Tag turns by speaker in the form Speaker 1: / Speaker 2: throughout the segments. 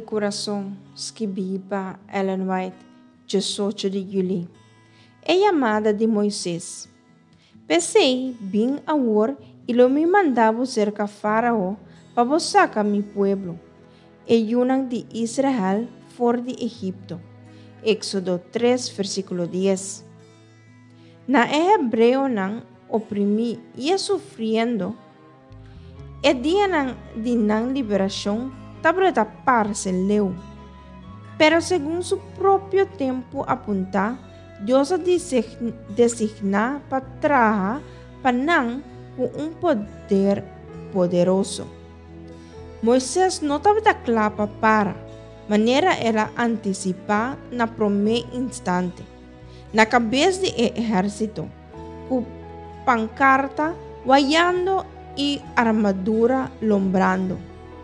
Speaker 1: coração, escrevida Ellen White, 18 de julho. É chamada de Moisés. Pensei bem agora e lo me mandava cerca Faraó para sacar mi pueblo, e unan de Israel fora de Egipto. Éxodo 3, versículo 10. Na hebreo nan oprimi e sofrendo, e dia de nan liberação tabra tapar-se leu. Pero según su propio tempo apunta, Dios designa para trabajar para com poder poderoso. Moisés não estava clara para, maneira era antecipar na primeiro instante, na cabeça do exército, com pancarta, guaiando e armadura lombrando.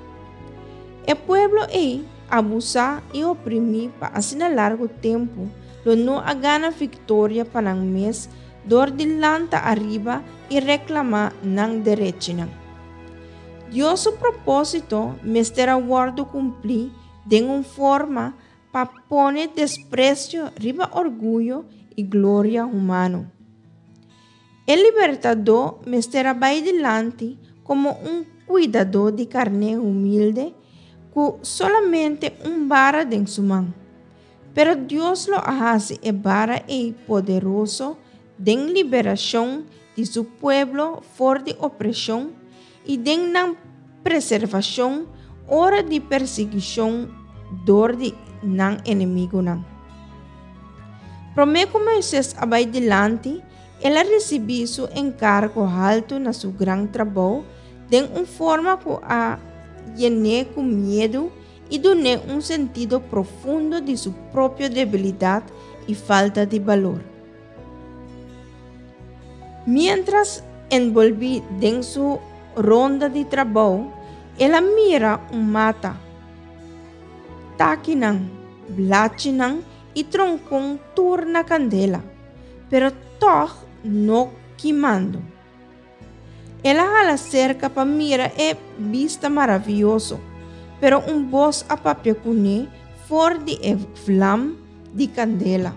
Speaker 1: O pueblo abusa e oprimir para assim largo tempo, lo não gana vitória para um mês, dor de lanta arriba e reclamar não direito. Deus o propósito, mestre aguardo cumprir de uma forma para pôr desprezo, riba orgulho e glória humano. O libertador, mestre vai delante como cuidador de carne humilde, com solamente vara em sua mão. Pero Deus lo hace vara poderoso de liberação de seu pueblo fora de opressão e de preservação hora de perseguição dor de não inimigo não. Promete Moisés vai delante, ela recebeu seu encargo alto na seu grande trabalho de uma forma que a llené com medo e doné sentido profundo de sua própria debilidade e falta de valor. Mientras envolvi em sua ronda de trabalho, ela mira mata, taquinan, blachinan e troncon turna candela, pero toch não queimando. Ela hala cerca para mira vista maravilhoso, pero voz a papecune for de flam de candela.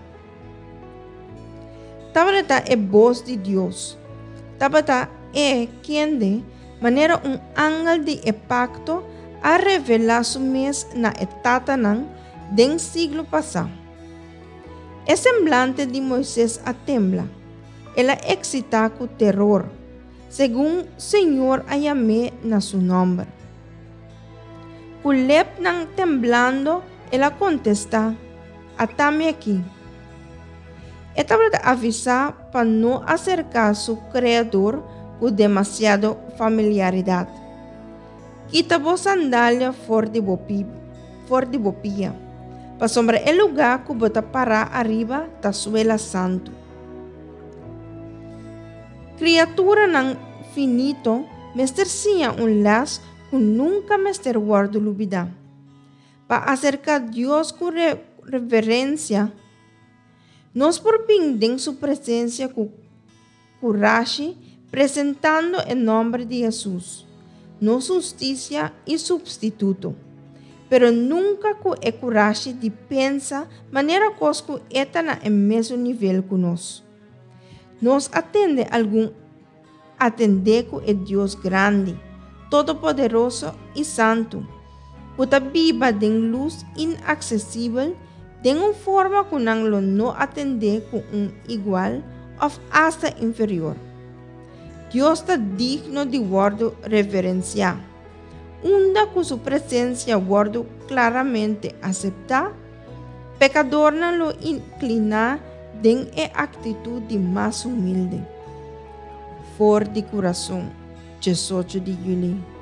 Speaker 1: Tabata voz de Deus. Tabata quem de maneira ángel de pacto a revelar su mes na etata nan den siglo passado. É semblante de Moisés a tembla. Ela excita com terror, según Senhor a llamé na su nombre. Culep nang temblando, ela contesta, atame aqui. Esta para avisar para não acercar su Criador com demasiado familiaridade. Quita vos sandália for de bopia, para sombra el lugar que bota para arriba da suela santo. Criatura não finito, mestercia laço que nunca mester guardo lubida. Para acercar Deus com reverência, nos propindem sua presença com coragem, presentando em nome de Jesus, nossa justiça e substituto. Pero nunca com a coragem de pensar maneira que está na mesmo nível que nós. Nos atende com o Deus grande, todo-poderoso e santo, que viva de luz inacessível de uma forma que não atende com igual ou hasta inferior. Deus está digno de guardo reverenciar. Unda com sua presença guardo claramente aceptar, pecador não lo inclinar den a atitude mais humilde. For de coração, 18 de julho.